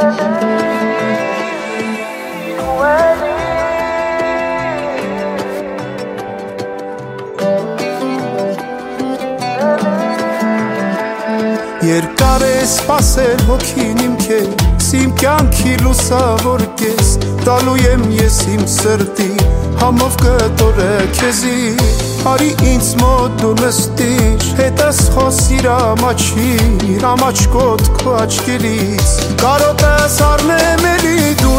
Երկար է սպասել հոգին իմ քեզ, իմ կյանքի լուսավոր կես, տալու եմ ես իմ սրտի համով կտորը քեզի, արի ինձ մոտ դու նստիր, հետս խոսիր ամաչկոտ քո աչքերից, կարոտս առնեմ էլի դու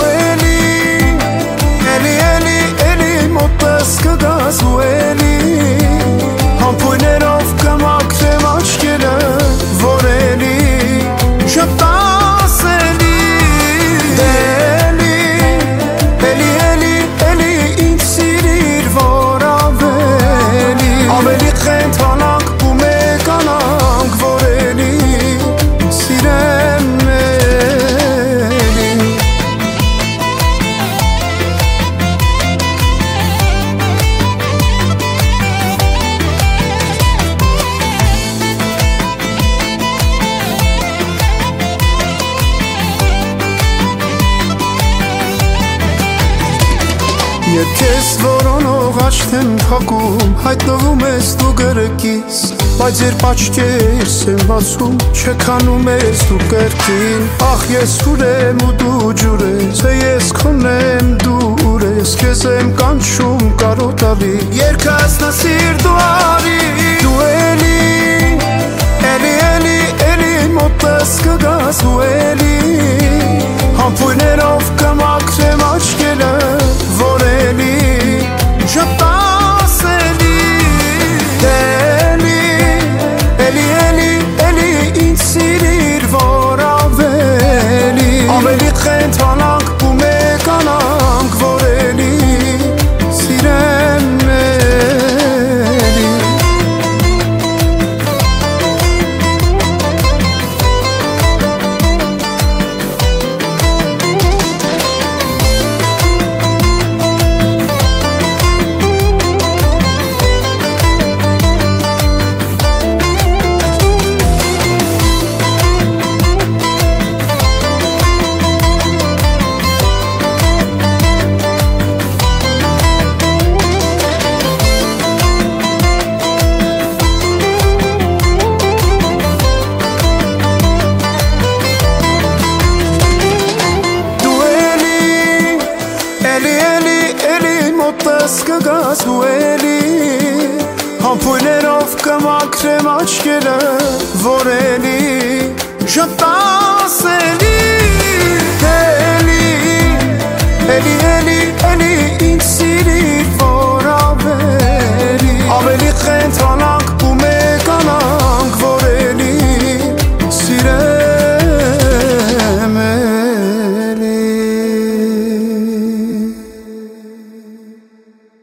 էլի մոտս կգաս ու էլի համբույրներով կմաքրեմ աչքերը, որ էլի շպտաս էլի ինձ սիրիր, որ ավելի խենթանանք ու մեկանանք, որ էլի սիրեմ էլի Երբ քեզ որոնող աչքն փակում, հայտնվում ես դու գրկից, բայց երբ աչքերս եմ բացում, չքանում ես դու կրկին, ախ ես ուր եմ ու դու ջուր ես, ես քոնն եմ դու ուր ես, քեզ եմ կանչում կարոտալի, երգս նսիր դու արի, դու էլի մոտս կգաս ու էլի համբույրներով կմաքրեմ աչքերը, որ էլի շպտաս էլի ինձ սիրիր, որ ավելի խենթանանք ու մեկանանք, որ էլի սիրեմ էլի կգաս ու էլի համբույրներով կմաքրեմ աչքերը, որ էլի շպտաս էլի